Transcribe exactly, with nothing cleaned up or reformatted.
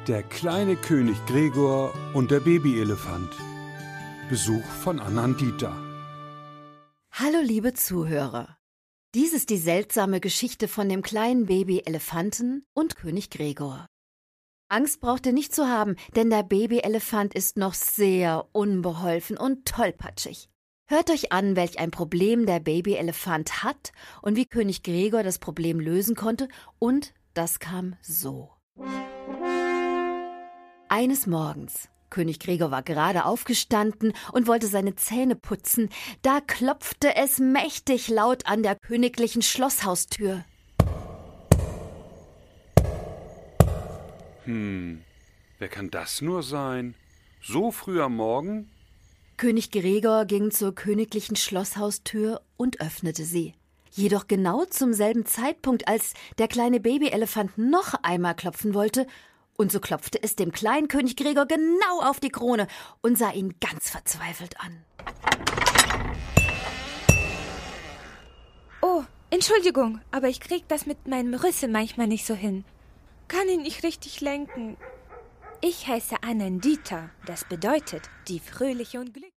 Der kleine König Gregor und der Babyelefant. Besuch von Anna und Dieter. Hallo liebe Zuhörer. Dies ist die seltsame Geschichte von dem kleinen Babyelefanten und König Gregor. Angst braucht ihr nicht zu haben, denn der Babyelefant ist noch sehr unbeholfen und tollpatschig. Hört euch an, welch ein Problem der Babyelefant hat und wie König Gregor das Problem lösen konnte, und das kam so. Eines Morgens, König Gregor war gerade aufgestanden und wollte seine Zähne putzen, da klopfte es mächtig laut an der königlichen Schlosshaustür. Hm, wer kann das nur sein? So früh am Morgen? König Gregor ging zur königlichen Schlosshaustür und öffnete sie. Jedoch genau zum selben Zeitpunkt, als der kleine Babyelefant noch einmal klopfen wollte, und so klopfte es dem kleinen König Gregor genau auf die Krone und sah ihn ganz verzweifelt an. Oh, Entschuldigung, aber ich krieg das mit meinem Rüssel manchmal nicht so hin. Kann ihn nicht richtig lenken. Ich heiße Anna und Dieter. Das bedeutet die fröhliche und glückliche.